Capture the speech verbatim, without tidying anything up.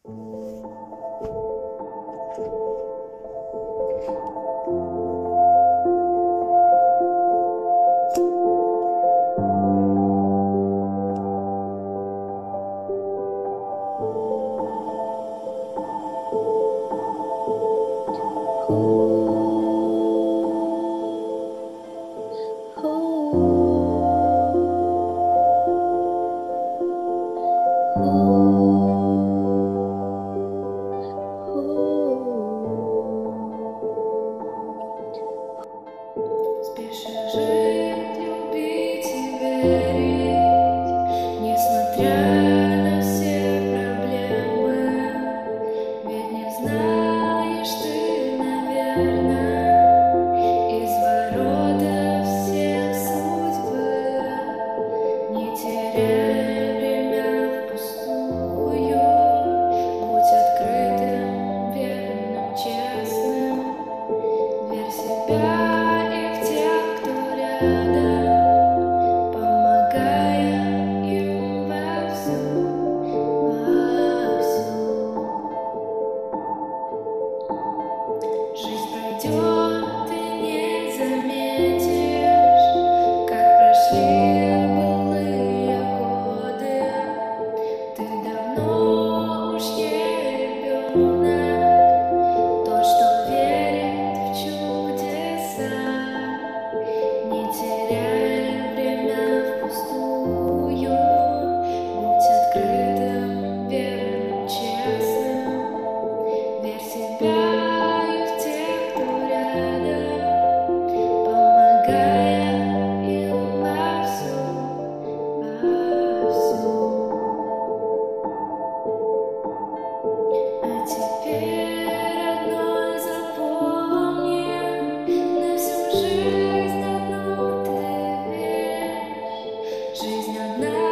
Спеши жить, любить и верить, несмотря на все проблемы. Ведь не знаешь ты, наверное, изворотов всех судьбы. Не теряй время впустую, будь открытым, верным, честным. Верь в себя. Жизнь пройдет, ты не заметишь, как прошли былые годы. Ты давно уж не ребенок, тот, что верит в чудеса. Не теряй время впустую, будь открытым, верным, честным. Верь в себя. Жизнь одна.